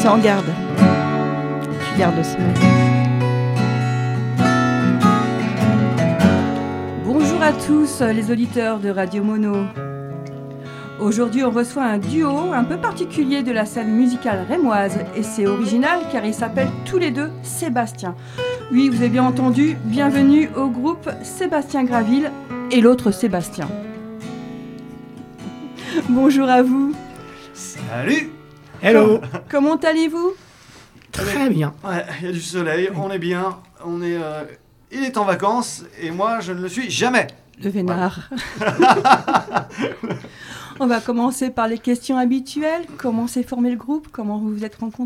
C'est en garde. Tu gardes aussi. Bonjour à tous les auditeurs de Radio Mono. Aujourd'hui, on reçoit un duo un peu particulier de la scène musicale rémoise. Et c'est original car ils s'appellent tous les deux Sébastien. Oui, vous avez bien entendu, bienvenue au groupe Sébastien Graville et l'autre Sébastien. Bonjour à vous. Salut. Hello. Comment allez-vous ? Très bien. Ouais, il y a du soleil, on est bien, il est en vacances et moi je ne le suis jamais. Le vénard. On va commencer par les questions habituelles. Comment s'est formé le groupe ? Comment vous vous êtes rencontrés ?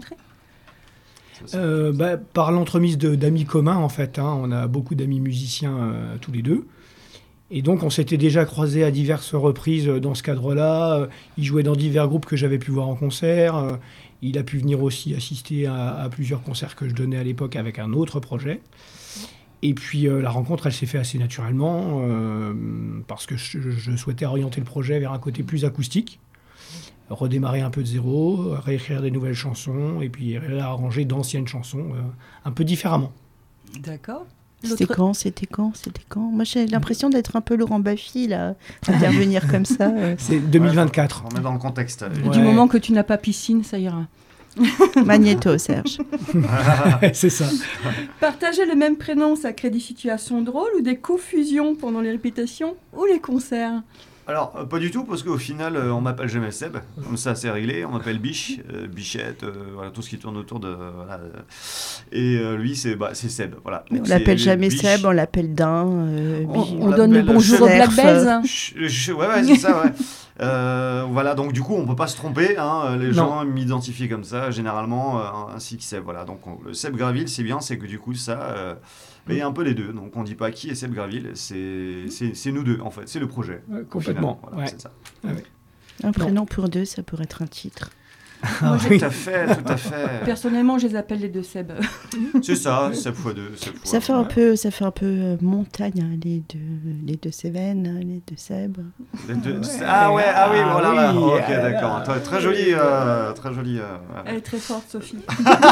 Par l'entremise d'amis communs, en fait. On a beaucoup d'amis musiciens tous les deux. Et donc, on s'était déjà croisés à diverses reprises dans ce cadre-là. Il jouait dans divers groupes que j'avais pu voir en concert. Il a pu venir aussi assister à plusieurs concerts que je donnais à l'époque avec un autre projet. Et puis, la rencontre, elle s'est faite assez naturellement parce que je souhaitais orienter le projet vers un côté plus acoustique. Redémarrer un peu de zéro, réécrire des nouvelles chansons et puis réarranger d'anciennes chansons un peu différemment. D'accord. C'était quand Moi, j'ai l'impression d'être un peu Laurent Baffy, là, intervenir comme ça. C'est 2024. On est dans le contexte. Ouais. Du moment que tu n'as pas piscine, ça ira. Magnéto, Serge. C'est ça. Partager le même prénom, ça crée des situations drôles ou des confusions pendant les répétitions ou les concerts ? Alors, pas du tout, parce qu'au final, on m'appelle jamais Seb. Comme ça, c'est réglé. On m'appelle Biche, Bichette, voilà, tout ce qui tourne autour de... Voilà. Et lui, c'est Seb. Voilà. On l'appelle jamais Biche. Seb, on l'appelle Dain. On donne le bonjour aux Black Bells. Ouais, c'est ça, ouais. Voilà, donc du coup, on peut pas se tromper. Les gens m'identifient comme ça, généralement, ainsi que Seb. Voilà, donc le Seb Graville, c'est bien, c'est que du coup, ça... Mais il y a un peu les deux, donc on ne dit pas qui est Seb Graville, c'est nous deux en fait, c'est le projet. Complètement, voilà, c'est ça. Ah ouais. Un prénom pour deux, ça pourrait être un titre. Moi, tout à fait. Personnellement, je les appelle les deux Seb. C'est ça, Seb x 2. Ça fait un peu montagne, les deux Cévennes, les deux Seb. Ah oui, voilà. Oui. Ok, d'accord. Très joli. Elle est très forte, Sophie.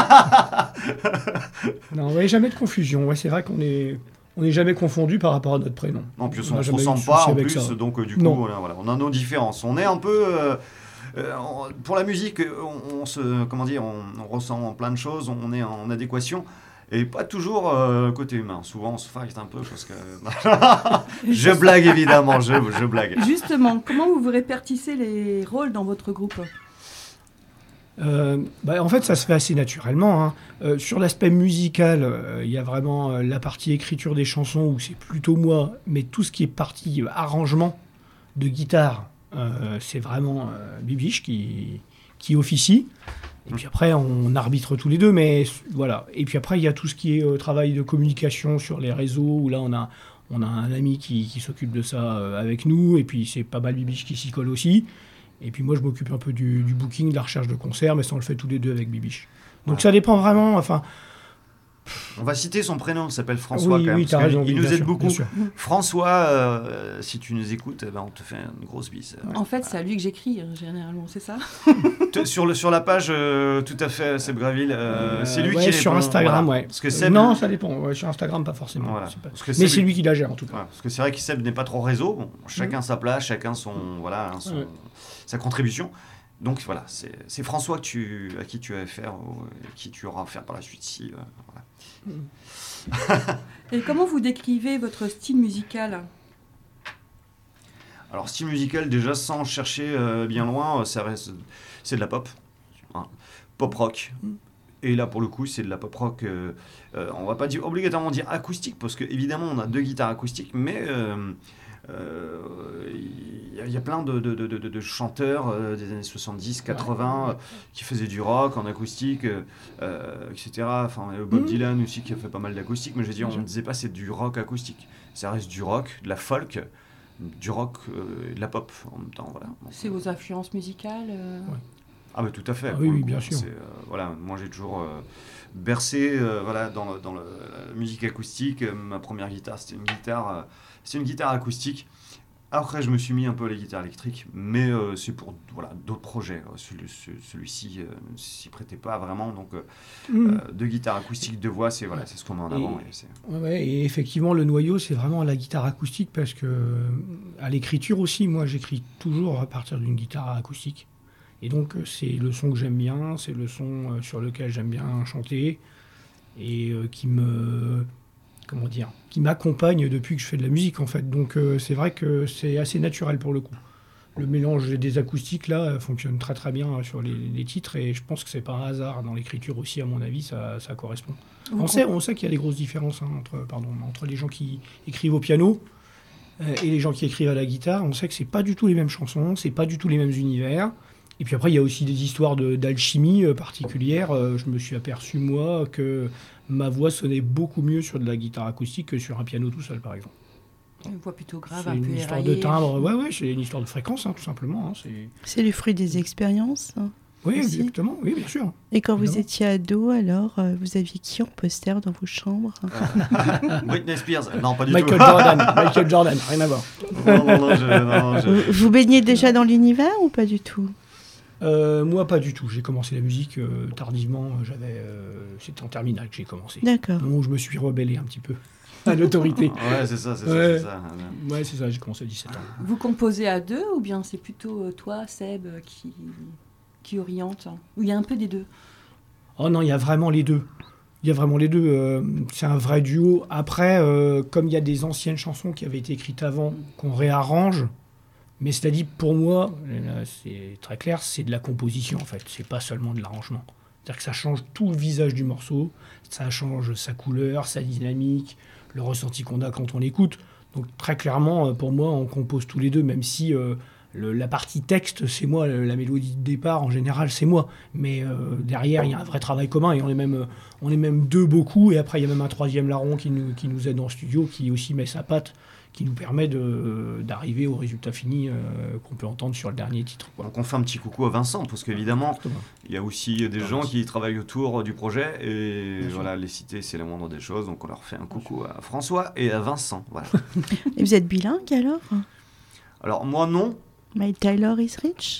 Non, ouais, jamais de confusion. Ouais, c'est vrai qu'on n'est jamais confondus par rapport à notre prénom. En plus, on ne se ressemble pas en plus, ça. Donc du coup, voilà, on a nos différences. On est un peu... pour la musique, on ressent plein de choses, on est en adéquation, et pas toujours côté humain. Souvent, on se fight un peu parce que... Je blague évidemment, je blague. Justement, comment vous répartissez les rôles dans votre groupe ? En fait, ça se fait assez naturellement. Sur l'aspect musical, il y a vraiment la partie écriture des chansons où c'est plutôt moi, mais tout ce qui est partie arrangement de guitare, c'est vraiment Bibiche qui officie. Et puis après, on arbitre tous les deux, mais voilà. Et puis après, il y a tout ce qui est travail de communication sur les réseaux, où là, on a un ami qui s'occupe de ça avec nous, et puis c'est pas mal Bibiche qui s'y colle aussi. Et puis moi, je m'occupe un peu du booking, de la recherche de concerts, mais ça, on le fait tous les deux avec Bibiche. Donc ça dépend vraiment, enfin... On va citer son prénom, il s'appelle François, quand même, t'as raison, il nous aide beaucoup. Sûr. François, si tu nous écoutes, on te fait une grosse bise. En fait, c'est à lui que j'écris, généralement, c'est ça ? Sur la page, tout à fait, Seb Graville, c'est lui qui est sur Instagram, voilà. Parce que Seb, non, ça dépend. Ouais, sur Instagram, pas forcément. Voilà. Mais c'est lui qui la gère, en tout cas. Voilà. Parce que c'est vrai que Seb n'est pas trop réseau. Bon, chacun sa place, chacun sa contribution. Donc voilà, c'est François à qui tu vas faire, qui tu auras affaire par la suite. Voilà. Et comment vous décrivez votre style musical ? Alors, style musical, déjà, sans chercher bien loin, c'est de la pop. Pop rock. Et là, pour le coup, c'est de la pop rock. On va pas obligatoirement dire acoustique, parce qu'évidemment, on a 2 guitares acoustiques, mais... Il y a plein de chanteurs des années 70, 80 qui faisaient du rock en acoustique, etc. Enfin, Bob Dylan aussi qui a fait pas mal d'acoustique, mais je veux dire, on ne disait pas c'est du rock acoustique. Ça reste du rock, de la folk, du rock et de la pop en même temps. Voilà. C'est vos influences musicales Ah bah tout à fait. Oui, bien sûr. Voilà, moi j'ai toujours bercé dans la musique acoustique. Ma première guitare, c'était une guitare acoustique. Après, je me suis mis un peu à la guitare électrique, mais c'est pour d'autres projets. Celui-ci ne s'y prêtait pas vraiment, donc de guitare acoustique, de voix, c'est ce qu'on met en avant. Et effectivement, le noyau, c'est vraiment la guitare acoustique, parce que à l'écriture aussi, moi, j'écris toujours à partir d'une guitare acoustique. Et donc, c'est le son que j'aime bien, c'est le son sur lequel j'aime bien chanter, et qui m'accompagne depuis que je fais de la musique, en fait. Donc c'est vrai que c'est assez naturel pour le coup. Le mélange des acoustiques là fonctionne très très bien sur les titres, et je pense que c'est pas un hasard. Dans l'écriture aussi, à mon avis, ça correspond. On sait qu'il y a des grosses différences entre les gens qui écrivent au piano et les gens qui écrivent à la guitare. On sait que c'est pas du tout les mêmes chansons, c'est pas du tout les mêmes univers. Et puis après, il y a aussi des histoires d'alchimie particulières. Je me suis aperçu, moi, que ma voix sonnait beaucoup mieux sur de la guitare acoustique que sur un piano tout seul, par exemple. Une voix plutôt grave, c'est un peu éraillée. C'est une histoire de timbre, ouais, c'est une histoire de fréquence, tout simplement. C'est le fruit des expériences. Oui, exactement, oui, bien sûr. Et quand vous étiez ado, alors, vous aviez qui en poster dans vos chambres? Britney Spears, non, pas du Michael Jordan, rien à voir. Vous baignez déjà dans l'univers ou pas du tout? Moi, pas du tout. J'ai commencé la musique tardivement. C'était en terminale que j'ai commencé. D'accord. Où je me suis rebellé un petit peu à l'autorité. Ouais, c'est ça. Ouais, c'est ça. J'ai commencé à 17 ans. Vous composez à deux, ou bien c'est plutôt toi, Seb, qui oriente? Ou il y a un peu des deux? Oh non, il y a vraiment les deux. C'est un vrai duo. Après, comme il y a des anciennes chansons qui avaient été écrites avant, qu'on réarrange. Mais c'est-à-dire, pour moi, là, c'est très clair, c'est de la composition, en fait. C'est pas seulement de l'arrangement. C'est-à-dire que ça change tout le visage du morceau, ça change sa couleur, sa dynamique, le ressenti qu'on a quand on l'écoute. Donc, très clairement, pour moi, on compose tous les deux, même si la partie texte, c'est moi, la mélodie de départ, en général, c'est moi. Mais derrière, il y a un vrai travail commun, et on est même deux beaucoup, et après, il y a même un troisième larron qui nous aide en studio, qui aussi met sa patte, qui nous permet d'arriver au résultat fini qu'on peut entendre sur le dernier titre. Donc on fait un petit coucou à Vincent, parce qu'évidemment, il y a aussi des gens qui travaillent autour du projet, et les citer, c'est la moindre des choses, donc on leur fait un coucou à François et à Vincent. Voilà. Et vous êtes bilingue alors? Alors moi non. My Taylor is rich.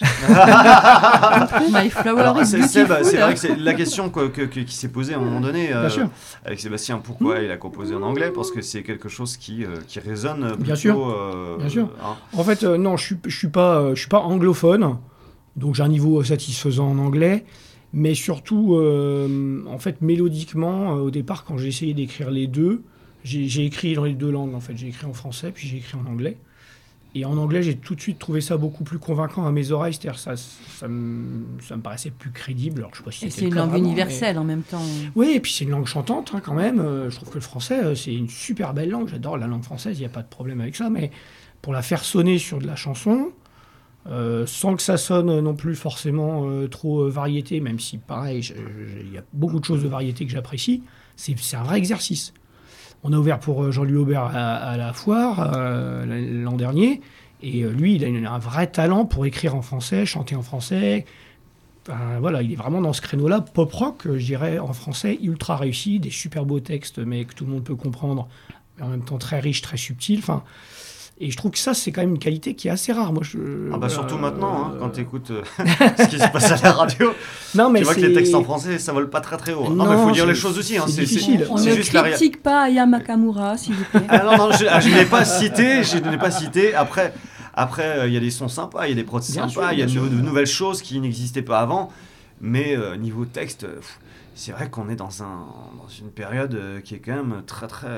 My flower is beautiful. C'est vrai que c'est la question qui s'est posée à un moment donné avec Sébastien. Pourquoi il a composé en anglais? Parce que c'est quelque chose qui résonne plutôt... Bien sûr. En fait, non, je suis pas anglophone, donc j'ai un niveau satisfaisant en anglais. Mais surtout, en fait, mélodiquement, au départ, quand j'ai essayé d'écrire les deux, j'ai écrit dans les deux langues. En fait, j'ai écrit en français, puis j'ai écrit en anglais. Et en anglais, j'ai tout de suite trouvé ça beaucoup plus convaincant à mes oreilles. C'est-à-dire ça me paraissait plus crédible. Alors, je sais pas si et c'est une langue universelle en même temps. Oui, et puis c'est une langue chantante quand même. Je trouve que le français, c'est une super belle langue. J'adore la langue française, il n'y a pas de problème avec ça. Mais pour la faire sonner sur de la chanson, sans que ça sonne non plus forcément trop variété, même si, pareil, il y a beaucoup de choses de variété que j'apprécie, c'est un vrai exercice. On a ouvert pour Jean-Louis Aubert à la foire l'an dernier, et lui, il a un vrai talent pour écrire en français, chanter en français. Il est vraiment dans ce créneau-là, pop-rock, je dirais, en français, ultra réussi, des super beaux textes, mais que tout le monde peut comprendre, mais en même temps très riche, très subtil. Et je trouve que ça, c'est quand même une qualité qui est assez rare. Moi, surtout maintenant, quand tu écoutes ce qui se passe à la radio, tu vois que les textes en français, ça vole pas très très haut. Non, mais il faut dire les choses aussi. C'est difficile. On ne critique pas Aya Nakamura, s'il vous plaît. Non, je n'ai pas cité. Après, il y a des sons sympas, il y a des prods sympas, il y a de nouvelles choses qui n'existaient pas avant. Mais niveau texte, c'est vrai qu'on est dans une période qui est quand même très très...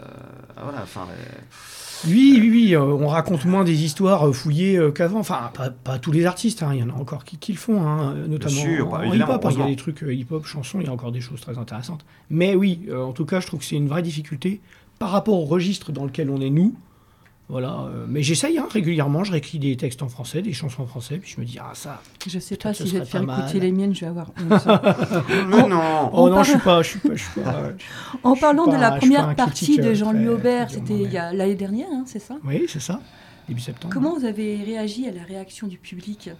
Oui, on raconte moins des histoires fouillées qu'avant. Enfin, pas tous les artistes, il y en a encore qui le font, notamment en hip-hop. Il y a des trucs hip-hop, chansons, il y a encore des choses très intéressantes. Mais oui, en tout cas, je trouve que c'est une vraie difficulté par rapport au registre dans lequel on est nous. Voilà, mais j'essaye régulièrement, je réécris des textes en français, des chansons en français, puis je me dis, ça... Je sais pas si je vais te faire écouter les miennes, je vais avoir honte. Non, je suis pas... En parlant de la première partie de Jean-Louis Aubert, c'était l'année dernière, c'est ça? Oui, c'est ça, début septembre. Comment vous avez réagi à la réaction du public?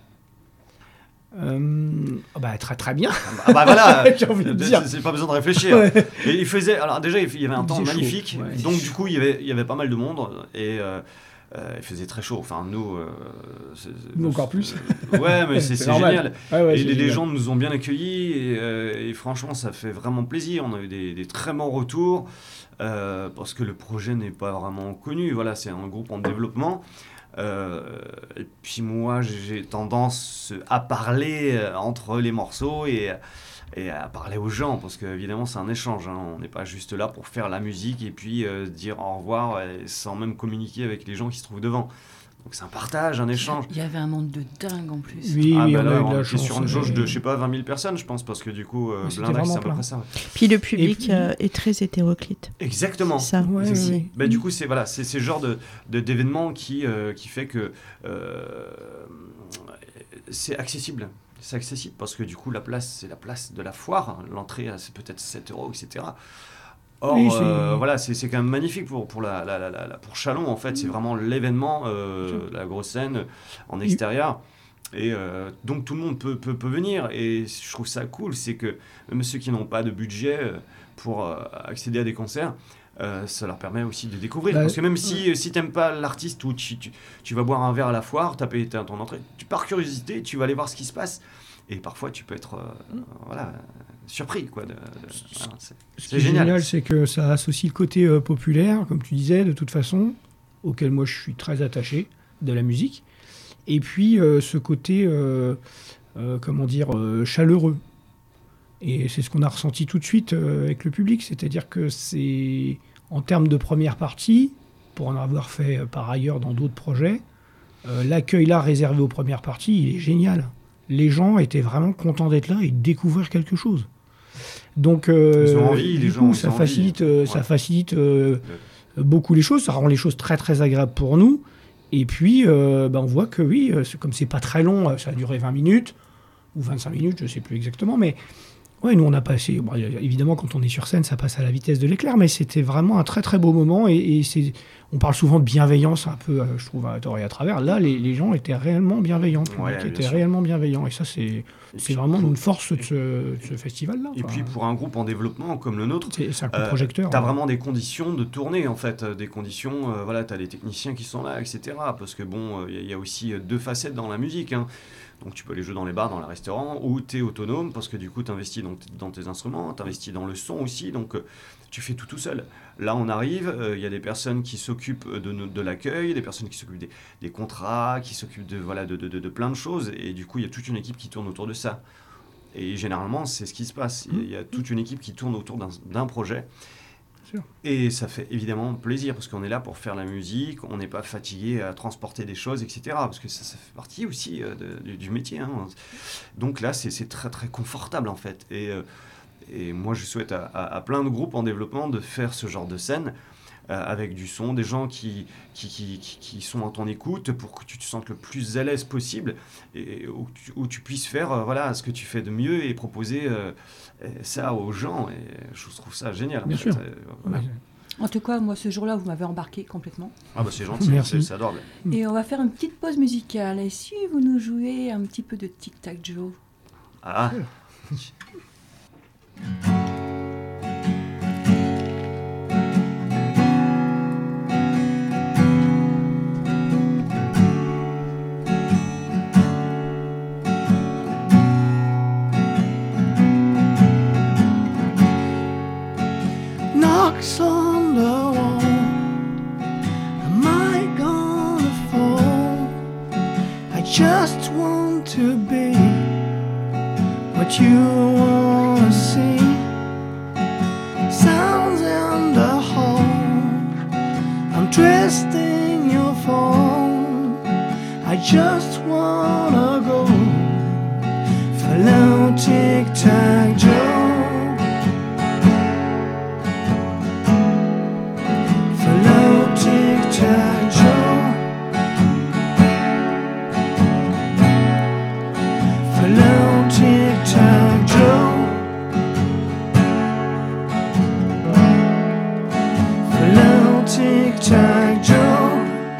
Très très bien. Voilà, j'ai envie de dire. C'est pas besoin de réfléchir. Ouais. Et il y avait un temps magnifique, donc du coup il y avait pas mal de monde, et il faisait très chaud. Enfin, nous... nous encore plus. Ouais, mais c'est génial. Ouais, et les gens nous ont bien accueillis et franchement, ça fait vraiment plaisir. On a eu des très bons retours parce que le projet n'est pas vraiment connu. Voilà, c'est un groupe en développement. Et puis moi, j'ai tendance à parler entre les morceaux et à parler aux gens, parce qu'évidemment c'est un échange, hein. On n'est pas juste là pour faire la musique et puis dire au revoir sans même communiquer avec les gens qui se trouvent devant. Donc c'est un partage, un échange. Il y avait un monde de dingue en plus. Oui, on a eu de est la chance. sur une jauge de, je sais pas, 20 000 personnes, je pense, parce que du coup, Blindax, c'est à peu près ça. Ouais. Puis le public est très hétéroclite. Exactement. Ça. Ouais, oui. Bah, du coup, c'est ce genre d'événement qui fait que c'est accessible. C'est accessible parce que du coup, la place, c'est la place de la foire. L'entrée, c'est peut-être 7 €, etc. Or, oui, voilà, c'est quand même magnifique pour Châlons, en fait. C'est vraiment l'événement, la grosse scène en extérieur. Et donc, tout le monde peut venir. Et je trouve ça cool, c'est que même ceux qui n'ont pas de budget pour accéder à des concerts, ça leur permet aussi de découvrir. Parce que même si tu n'aimes pas l'artiste ou tu vas boire un verre à la foire, tu as payé ton entrée, par curiosité, tu vas aller voir ce qui se passe. Et parfois, tu peux être surpris. Quoi, ce qui est génial, c'est que ça associe le côté populaire, comme tu disais, de toute façon, auquel moi je suis très attaché, de la musique. Et puis, ce côté, chaleureux. Et c'est ce qu'on a ressenti tout de suite avec le public. C'est-à-dire que c'est, en termes de première partie, pour en avoir fait par ailleurs dans d'autres projets, l'accueil là réservé aux premières parties, il est génial. Les gens étaient vraiment contents d'être là et de découvrir quelque chose. Donc, ils ont envie, du coup, ça facilite beaucoup les choses. Ça rend les choses très, très agréables pour nous. Et puis, on voit que oui, comme c'est pas très long, ça a duré 20 minutes ou 25 minutes, je ne sais plus exactement, mais ouais, nous on a passé, évidemment quand on est sur scène ça passe à la vitesse de l'éclair, mais c'était vraiment un très très beau moment et on parle souvent de bienveillance un peu, je trouve, à tort et à travers. Là, les gens étaient réellement bienveillants, réellement bienveillants, et ça c'est vraiment une force de ce festival-là. Et puis pour un groupe en développement comme le nôtre, c'est un coup de projecteur. Tu as vraiment des conditions de tourner, en fait, des conditions, tu as les techniciens qui sont là, etc. Parce que bon, il y a aussi deux facettes dans la musique, hein. Donc tu peux aller jouer dans les bars, dans les restaurants, ou tu es autonome, parce que du coup tu investis dans tes instruments, tu investis dans le son aussi, donc tu fais tout seul. Là on arrive, il y a des personnes qui s'occupent de l'accueil, des personnes qui s'occupent des contrats, qui s'occupent de plein de choses, et du coup il y a toute une équipe qui tourne autour de ça. Et généralement c'est ce qui se passe, il y a toute une équipe qui tourne autour d'un projet. Et ça fait évidemment plaisir parce qu'on est là pour faire la musique, on n'est pas fatigué à transporter des choses, etc. Parce que ça fait partie aussi du métier, hein. Donc là, c'est très très confortable en fait. Et moi, je souhaite à plein de groupes en développement de faire ce genre de scène avec du son, des gens qui sont en ton écoute pour que tu te sentes le plus à l'aise possible et où tu puisses faire ce que tu fais de mieux et proposer ça aux gens. Et je trouve ça génial. Bien sûr. Voilà. En tout cas, moi, ce jour-là, vous m'avez embarqué complètement. Ah bah c'est gentil, c'est adorable. Et on va faire une petite pause musicale. Et si vous nous jouez un petit peu de Tic Tac Joe? Ah. Knocks on the wall. Am I gonna fall? I just want to be what you wanna see. Sounds in the hall. I'm twisting your phone. I just wanna go. Follow Tic-Tac Joe. Tic-Tac Joe. Follow Tic-Tac Joe. Follow Tic-Tac Joe.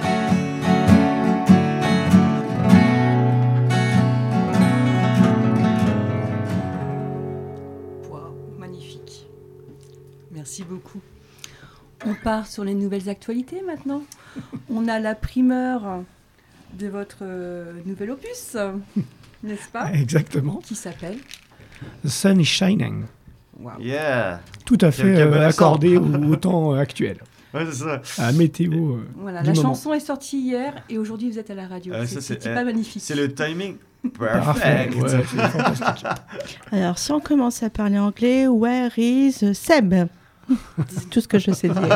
Wow, magnifique. Merci beaucoup. On part sur les nouvelles actualités maintenant. On a la primeur de votre nouvel opus, n'est-ce pas? Exactement. Qui s'appelle The Sun is Shining. Wow. Yeah. Tout à fait Quel bon accordé au temps actuel. Ouais, c'est ça. À météo. Voilà, du la moment. chanson est sortie hier et aujourd'hui vous êtes à la radio. C'est pas magnifique. C'est le timing Parfait. perfect. Ouais, c'est fantastique. Alors, si on commence à parler anglais, where is Seb? C'est tout ce que je sais dire.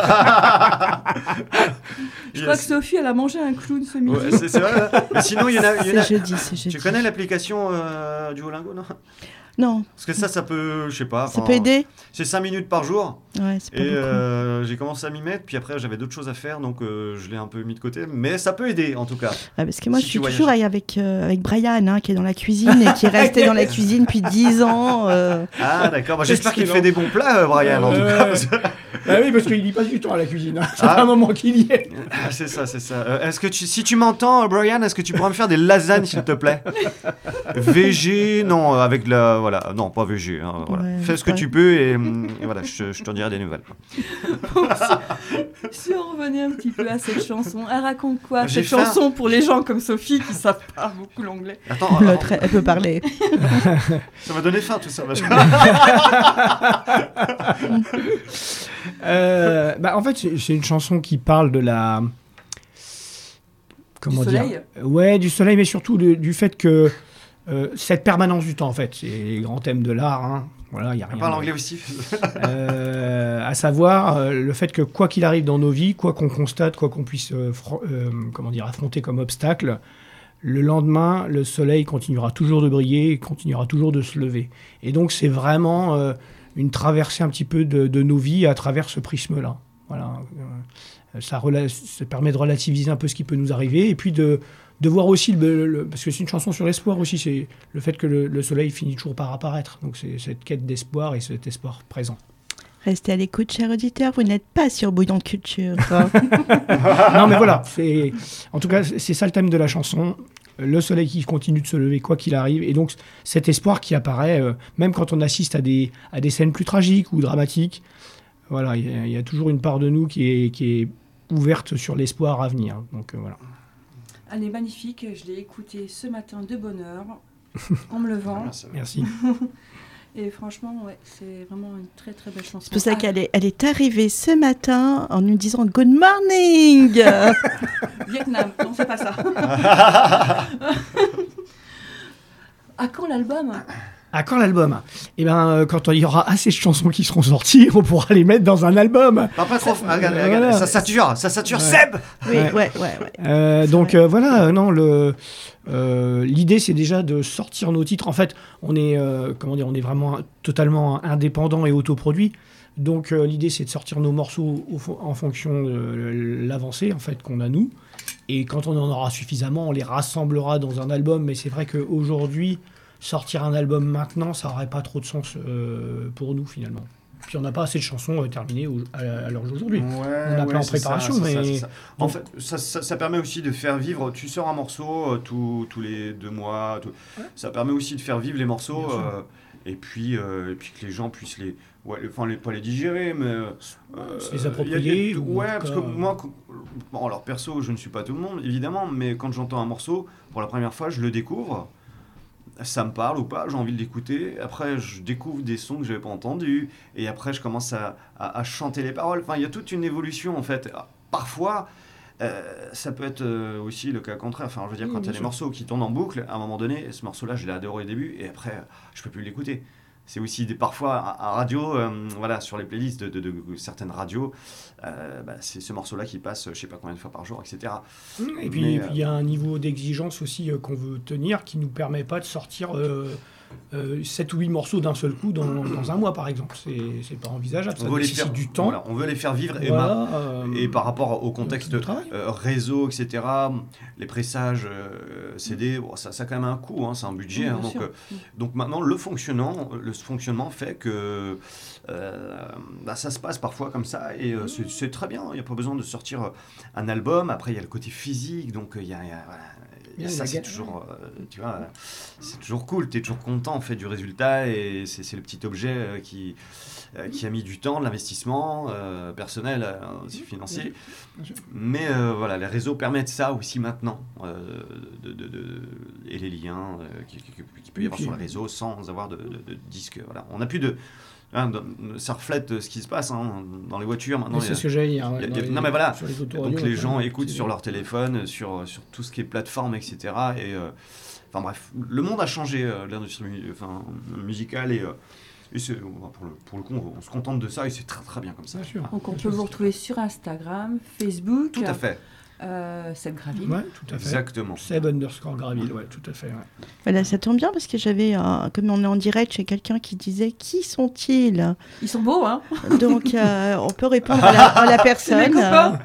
Je crois que Sophie, elle a mangé un clown ce midi. Ouais, c'est vrai. Mais sinon, il y en a. C'est jeudi, c'est jeudi. Tu connais l'application Duolingo, non? Non, Parce que ça peut, je sais pas. ça peut aider. C'est 5 minutes par jour. Ouais, c'est pas Et beaucoup. j'ai commencé à m'y mettre, puis après j'avais d'autres choses à faire, donc je l'ai un peu mis de côté. Mais ça peut aider en tout cas. Ouais, parce que moi, si je tu suis toujours voyages. avec Brian, hein, qui est dans la cuisine et qui est resté dans la cuisine depuis 10 ans. Ah d'accord, bah, j'espère qu'il te fait des bons plats, Brian, en tout cas. Parce que- Ah oui, parce qu'il y passe du temps à la cuisine. Hein. Ça Ah. fait un moment qu'il y est. Ah, c'est ça, c'est ça. Est-ce que si tu m'entends, Brian, est-ce que tu pourrais me faire des lasagnes, s'il te plaît? VG, non, avec de la... Voilà, non, pas VG. Hein, voilà. Ouais, Fais ce que ouais. tu peux et voilà, je t'en dirai des nouvelles. Si on revenait un petit peu à cette chanson, elle raconte quoi J'ai cette faim. chanson pour les gens comme Sophie qui savent pas beaucoup l'anglais? Attends, L'autre, elle peut parler. ça m'a donné faim tout ça. En fait, c'est une chanson qui parle de la... Comment Du dire soleil. Ouais, du soleil, mais surtout du fait que cette permanence du temps, en fait, c'est les grands thèmes de l'art. Hein. Voilà, il y a On rien. parle de- anglais aussi. À savoir le fait que quoi qu'il arrive dans nos vies, quoi qu'on constate, quoi qu'on puisse affronter comme obstacle, le lendemain, le soleil continuera toujours de briller et continuera toujours de se lever. Et donc c'est vraiment une traversée un petit peu de nos vies à travers ce prisme-là. Voilà. Ça permet de relativiser un peu ce qui peut nous arriver et puis de voir aussi, parce que c'est une chanson sur l'espoir aussi, c'est le fait que le soleil finit toujours par apparaître. Donc c'est cette quête d'espoir et cet espoir présent. Restez à l'écoute, chers auditeurs, vous n'êtes pas sur Bouillon de Culture. Non mais voilà, en tout cas c'est ça le thème de la chanson, le soleil qui continue de se lever quoi qu'il arrive, et donc cet espoir qui apparaît, même quand on assiste à des scènes plus tragiques ou dramatiques, voilà, il y a toujours une part de nous qui est ouverte sur l'espoir à venir, donc voilà. Elle est magnifique, je l'ai écoutée ce matin de bonne heure, en me levant. Merci. Et franchement, ouais, c'est vraiment une très très belle chanson. C'est pour ça qu'elle est arrivée ce matin en nous disant Good morning. Vietnam, non, c'est pas ça. À quand l'album? À quand l'album? Eh bien, quand il y aura assez de chansons qui seront sorties, on pourra les mettre dans un album. Pas trop. Regarde, Voilà. ça sature, Oui, Seb. ouais. Donc voilà, non, l'idée c'est déjà de sortir nos titres. En fait, on est vraiment totalement indépendant et autoproduit. Donc l'idée c'est de sortir nos morceaux en fonction de l'avancée en fait qu'on a nous. Et quand on en aura suffisamment, on les rassemblera dans un album. Mais c'est vrai qu'aujourd'hui, sortir un album maintenant, ça n'aurait pas trop de sens pour nous finalement. Puis on n'a pas assez de chansons terminées à l'heure d'aujourd'hui. On a plein en préparation, mais... En fait, ça permet aussi de faire vivre... Tu sors un morceau tous les 2 mois. Ça permet aussi de faire vivre les morceaux et puis que les gens puissent les... pas les digérer, mais... se les approprier. Parce que moi... Bon, alors perso, je ne suis pas tout le monde, évidemment, mais quand j'entends un morceau, pour la première fois, je le découvre. Ça me parle ou pas, j'ai envie de l'écouter. Après, je découvre des sons que je n'avais pas entendus. Et après, je commence à chanter les paroles. Enfin, il y a toute une évolution, en fait. Parfois, ça peut être aussi le cas contraire. Enfin, je veux dire, quand il y a des morceaux qui tournent en boucle, à un moment donné, ce morceau-là, je l'ai adoré au début. Et après, je ne peux plus l'écouter. C'est aussi parfois à radio, sur les playlists de certaines radios, c'est ce morceau-là qui passe je ne sais pas combien de fois par jour, etc. Et puis il y a un niveau d'exigence aussi qu'on veut tenir qui ne nous permet pas de sortir 7 ou 8 morceaux d'un seul coup dans un mois par exemple. C'est pas envisageable, ça nécessite du temps. Voilà, on veut les faire vivre et par rapport au contexte réseau, etc., les pressages CD, ça a quand même un coût, hein, c'est un budget. Oui, donc maintenant, le fonctionnement fait que ça se passe parfois comme ça et c'est très bien. Il n'y a pas besoin de sortir un album. Après, il y a le côté physique, donc il y a ça, c'est toujours, tu vois, c'est toujours cool. T'es toujours temps, on fait du résultat et c'est le petit objet qui a mis du temps, de l'investissement personnel, aussi financier. Mais voilà, les réseaux permettent ça aussi maintenant, et les liens qu'il peut y avoir sur les réseaux sans avoir de disque. Voilà. On n'a plus de... ça reflète ce qui se passe dans les voitures maintenant. C'est ce que j'allais dire. Non mais voilà, sur les donc les gens écoutent sur leur téléphone, sur tout ce qui est plateforme, etc. Et enfin bref, le monde a changé, l'industrie musicale et pour le coup, on se contente de ça et c'est très très bien comme ça. Bien sûr. Donc on peut vous retrouver sur Instagram, Facebook. Tout à fait. Seb Graville. Ouais, tout à fait. Exactement. Seb_Graville, ouais, tout à fait. Ouais. Voilà, ça tombe bien parce que j'avais, comme on est en direct chez quelqu'un qui disait qui sont-ils. Ils sont beaux, hein. Donc on peut répondre à la personne. Les copains.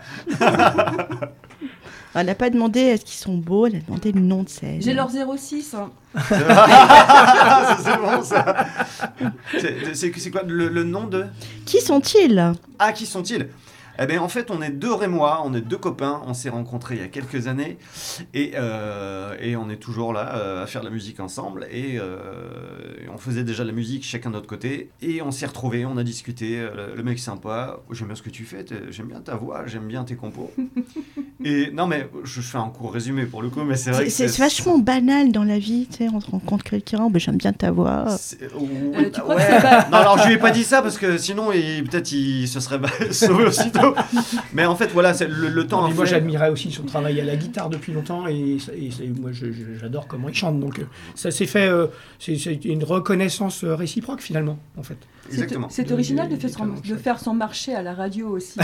Elle n'a pas demandé est-ce qu'ils sont beaux, elle a demandé le nom de Seb. J'ai leur 06. Hein. C'est bon ça. C'est quoi le nom de... Qui sont-ils ? Ah, qui sont-ils ? Eh bien, en fait, on est 2 Rémois, on est 2 copains, on s'est rencontrés il y a quelques années et on est toujours là à faire de la musique ensemble et on faisait déjà de la musique chacun de notre côté et on s'est retrouvés, on a discuté, le mec sympa, j'aime bien ce que tu fais, j'aime bien ta voix, j'aime bien tes compos. Et non mais je fais un court résumé pour le coup, mais c'est vrai que c'est vachement banal dans la vie, tu sais, on se rencontre quelqu'un, j'aime bien ta voix. Tu crois que c'est pas... Non, alors je lui ai pas dit ça parce que sinon peut-être il se serait sauvé aussitôt. Mais en fait, voilà, c'est le temps. Moi, j'admirais aussi son travail à la guitare depuis longtemps et moi, j'adore comment il chante. Donc, ça s'est fait. C'est une reconnaissance réciproque finalement, en fait. Exactement. C'est original de faire son marché à la radio aussi.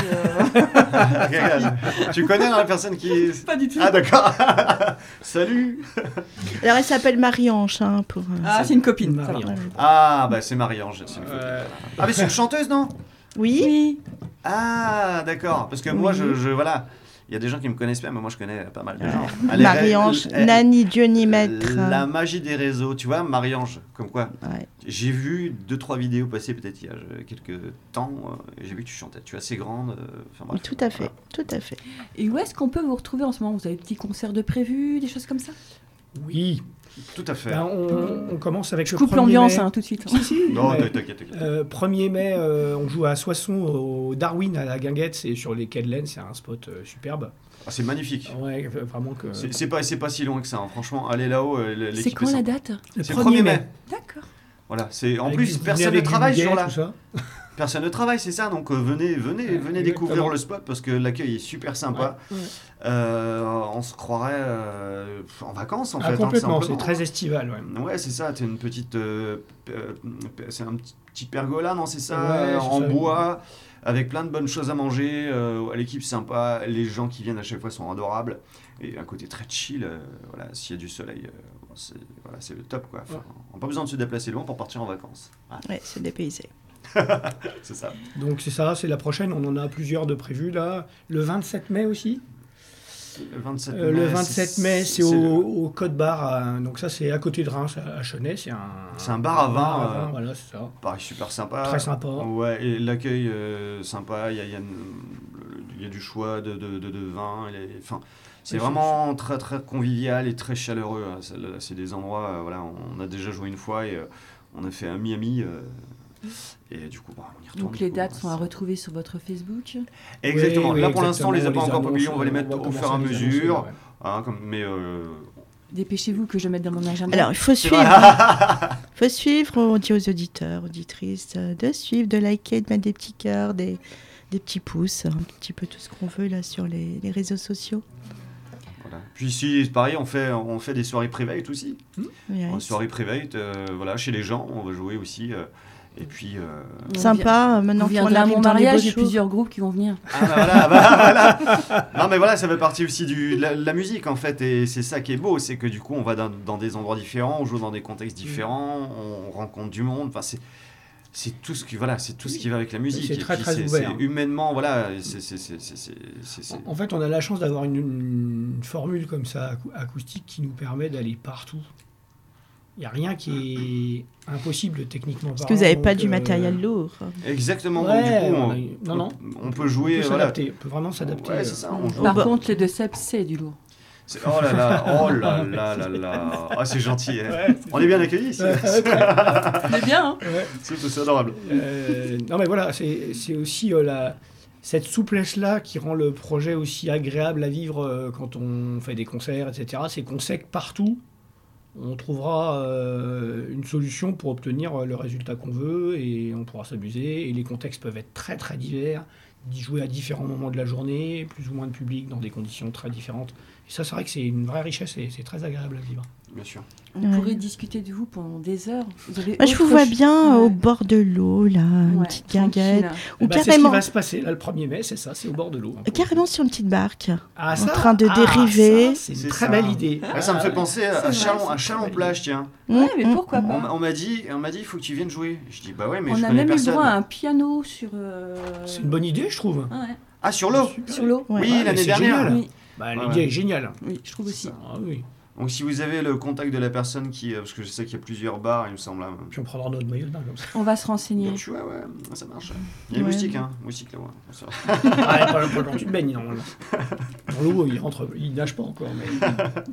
Tu connais la personne qui. Pas du tout. Ah d'accord. Salut. Alors elle s'appelle Marie-Ange. C'est une copine. Ah bah c'est Marie-Ange. Ah mais c'est une chanteuse, non ? Oui. Ah, d'accord. Parce que moi, je voilà. Il y a des gens qui me connaissent pas, mais moi, je connais pas mal de gens. Marie-Ange, Nani, Dieu ni maître. La magie des réseaux, tu vois, Marie-Ange, comme quoi. Ouais. J'ai vu 2-3 vidéos passer, peut-être il y a quelques temps, et j'ai vu que tu chantais. Tu es assez grande. Bref, tout à fait, tout à fait. Et où est-ce qu'on peut vous retrouver en ce moment ? Vous avez des petits concerts de prévus, des choses comme ça ? Oui. Tout à fait. Ben, on commence avec le 1er mai. Je coupe l'ambiance tout de suite. Si. Non, t'inquiète. 1er mai, on joue à Soissons, au Darwin, à la Guinguette. C'est sur les quais de l'Aisne, c'est un spot superbe. Ah, c'est magnifique. Ouais, vraiment que... C'est pas si loin que ça. Hein. Franchement, allez là-haut. C'est quand la date ? C'est le 1er mai. D'accord. Voilà, en plus, personne ne travaille sur là. Personne ne travaille, c'est ça. Donc venez découvrir le spot parce que l'accueil est super sympa. Ouais. On se croirait en vacances en fait. Complètement, c'est très estival. Ouais, c'est ça. C'est une petite, c'est un petit pergola, non, c'est ça, en bois, avec plein de bonnes choses à manger. L'équipe sympa, les gens qui viennent à chaque fois sont adorables et un côté très chill. Voilà, s'il y a du soleil. C'est le top quoi. Enfin, on n'a pas besoin de se déplacer loin pour partir en vacances. Ouais, c'est dépaysé. C'est ça. Donc c'est ça, c'est la prochaine. On en a plusieurs de prévus là. Le 27 mai aussi. Le 27 mai, c'est au Code Bar. Donc ça, c'est à côté de Reims, à Chenay. C'est un bar à vin. Voilà, c'est ça. Pareil, super sympa. Très sympa. Ouais, et l'accueil sympa. Il y a du choix de vin. C'est vraiment très très convivial et très chaleureux. C'est des endroits. Voilà, on a déjà joué une fois et on a fait un Miami. Et du coup, on y retourne. Donc les dates sont à retrouver sur votre Facebook. Exactement. Là pour l'instant, on les a pas encore publiés. On va les mettre au fur et à mesure. Dépêchez-vous que je mette dans mon agenda. Alors il faut suivre. On dit aux auditeurs, auditrices, de suivre, de liker, de mettre des petits cœurs, des petits pouces, un petit peu tout ce qu'on veut là sur les réseaux sociaux. Voilà. Puis ici, pareil, on fait des soirées private aussi. Yes. Soirées private, chez les gens, on va jouer aussi. Et puis sympa, maintenant qu'on arrive à mon mariage, il y a plusieurs groupes qui vont venir. Voilà. Non mais voilà, ça fait partie aussi de la musique en fait, et c'est ça qui est beau, c'est que du coup on va dans des endroits différents, on joue dans des contextes différents, on rencontre du monde. Enfin c'est tout ce qui va avec la musique. C'est très très ouvert. C'est humainement voilà. En fait, on a la chance d'avoir une formule comme ça acoustique qui nous permet d'aller partout. Il n'y a rien qui est impossible techniquement. Parce que vous n'avez pas du matériel lourd. Exactement. Ouais, donc, du coup, on peut jouer. On peut s'adapter. On peut vraiment s'adapter. Ouais, c'est ça. Par contre, les deux Seb, c'est du lourd. Oh là là. Ah, c'est gentil. Hein. Ouais, on est bien accueillis ici. On est bien. Hein. Ouais. C'est adorable. Non, mais voilà, c'est aussi cette souplesse-là qui rend le projet aussi agréable à vivre quand on fait des concerts, etc. C'est qu'on sait que partout, on trouvera une solution pour obtenir le résultat qu'on veut et on pourra s'amuser. Et les contextes peuvent être très très divers, d'y jouer à différents moments de la journée, plus ou moins de public, dans des conditions très différentes. Et ça, c'est vrai que c'est une vraie richesse et c'est très agréable à vivre. Bien sûr. On pourrait discuter de vous pendant des heures. Moi, je vous vois bien au bord de l'eau, là, une petite guinguette. Ou carrément... C'est ce qui va se passer, là, le 1er mai, c'est ça, c'est au bord de l'eau. Carrément sur une petite barque, en train de dériver. Ça, c'est une très belle idée. Ça me fait penser à Chalon-Plage, tiens. Ouais, mais pourquoi pas. On m'a dit, il faut que tu viennes jouer. Je dis, bah ouais, mais on je a connais même personne. eu droit à un piano sur... C'est une bonne idée, je trouve. Ouais. Ah, sur l'eau. Sur l'eau. Ouais. Oui, l'année dernière. Oui. Bah, l'idée est géniale. Oui, je trouve aussi. Ah, oui. Donc si vous avez le contact de la personne qui... Parce que je sais qu'il y a plusieurs bars, il me semble. Puis on prendra notre maillot de bain comme ça. On va se renseigner. Donc, ouais, ça marche. Il y a les moustiques, hein. Moustiques là, ouais. Ah, pas quand tu te baignes, normalement. Dans l'eau, il nage pas encore, mais...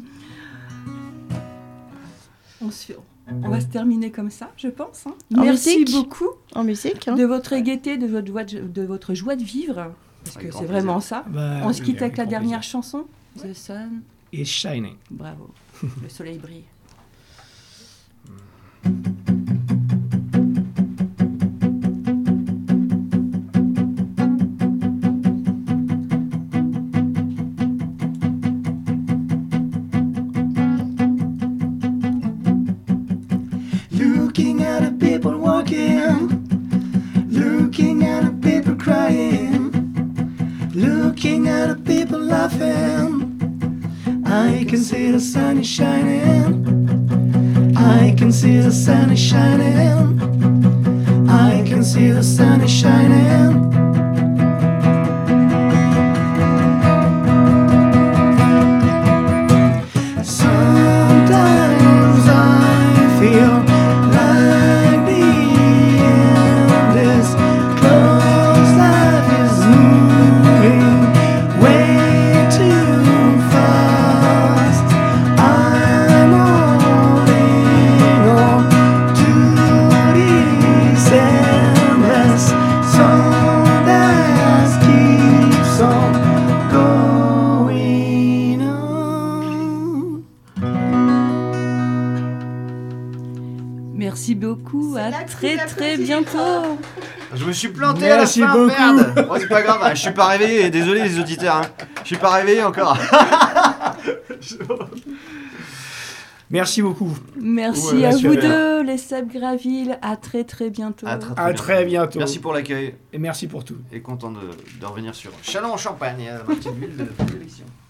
On va se terminer comme ça, je pense. Hein. Merci beaucoup en musique, de votre gaieté, de votre joie de vivre. Parce que c'est vraiment ça. On se quitte avec la dernière chanson, The Sun is Shining. Bravo, le soleil brille. Looking at the people walking, looking at the people crying, looking at the people laughing. I can see the sun is shining, I can see the sun is shining, I can see the sun is shining. Sometimes I feel like the end is close, life is moving way too fast. I'm holding on to this endless song that keeps on going on. Merci beaucoup, à très bientôt. Je me suis planté Merci à la fin, beaucoup. merde. Oh, c'est pas grave, je suis pas réveillé, désolé les auditeurs. Hein. Je suis pas réveillé encore. Merci beaucoup. Merci à vous deux, les Seb Graville. À très bientôt. À très bientôt. Merci pour l'accueil. Et merci pour tout. Et content de revenir sur Châlons-en-Champagne, ma petite ville de prédilection.